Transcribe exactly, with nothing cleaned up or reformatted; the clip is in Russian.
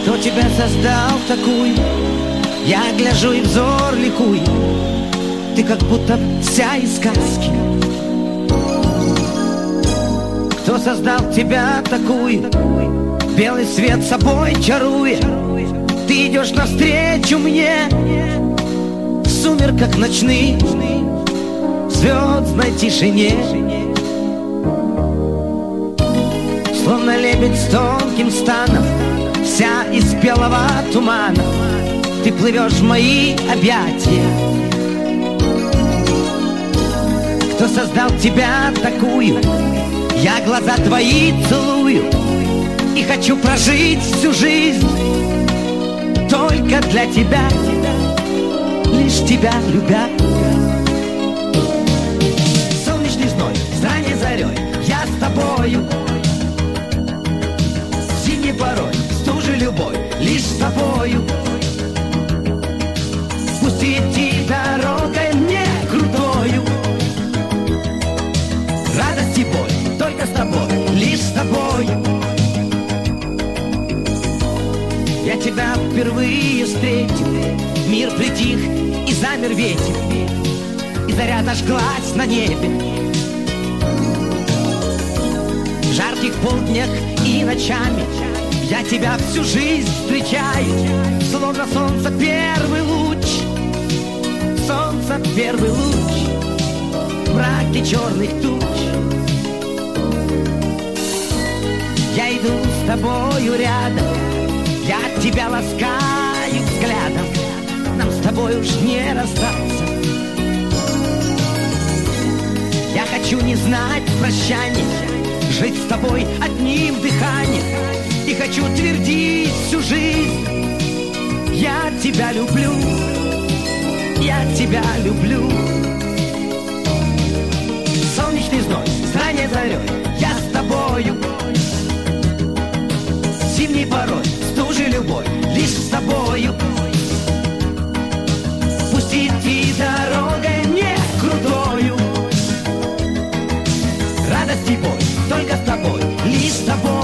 Кто тебя создал такую? Я гляжу и взор ликует. Ты как будто вся из сказки. Кто создал тебя такую? Белый свет собой чаруя. Ты идешь навстречу мне в сумерках ночных, в звездной тишине. Словно лебедь с тонким станом, вся из белого тумана, ты плывешь в мои объятия. Кто создал тебя такую? Я глаза твои целую и хочу прожить всю жизнь только для тебя, лишь тебя любя. Солнечный зной, с ранней зарей я с тобою. Зимней порой, стужи любой, лишь с тобою. Пусть идти дорогой мне крутою, радость и боль только с тобой, лишь с тобой. Я тебя впервые встретил, мир притих и замер ветер, и заря зажглась на небе. В жарких полднях и ночами я тебя всю жизнь встречаю, словно солнце первый луч, солнце первый луч в мраке черных туч. Я иду с тобою рядом, я тебя ласкаю взглядом, нам с тобой уж не расстаться. Я хочу не знать прощания, жить с тобой одним дыханием, и хочу твердить всю жизнь: я тебя люблю, я тебя люблю. Солнечный зной, с ранней зарей я с тобою. Зимней порой, стужи любой, лишь с тобою. Пусть идти дорогой мне крутою, радость и боль только с тобой, лишь с тобой.